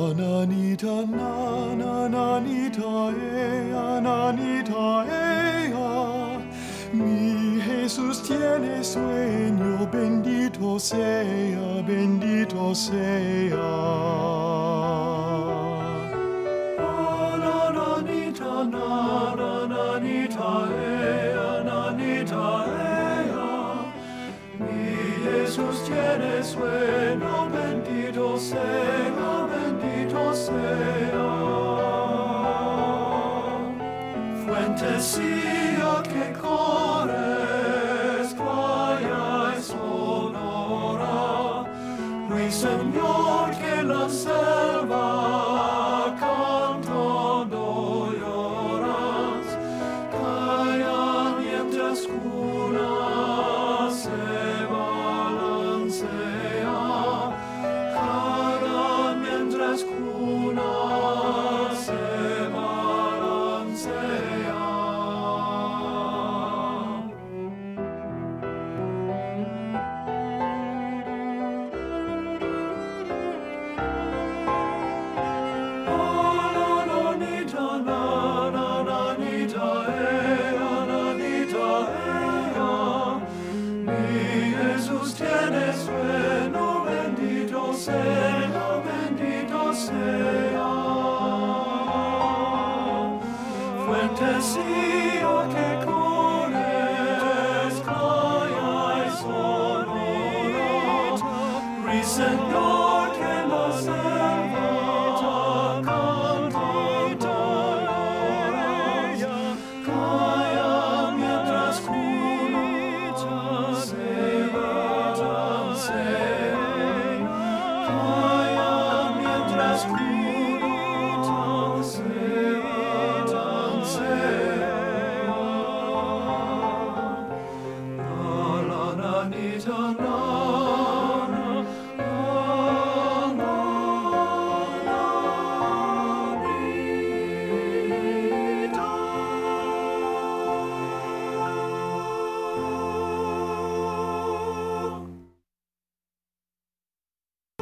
Ananita na na nanita ea. Mi Jesús tiene sueño, bendito sea, bendito sea. Ananita na nanita ea. Mi Jesús tiene sueño, bendito sea, bendito sea. Fuentecilla que corres, playa y sonora, ruiseñor que la selva cantando lloras, callan mientras cuna se balancea, callan mientras cuna se balancea. Tiene sueño, bendito sea, bendito sea. Fuentecilla que corres, calla y sonora, ruiseñor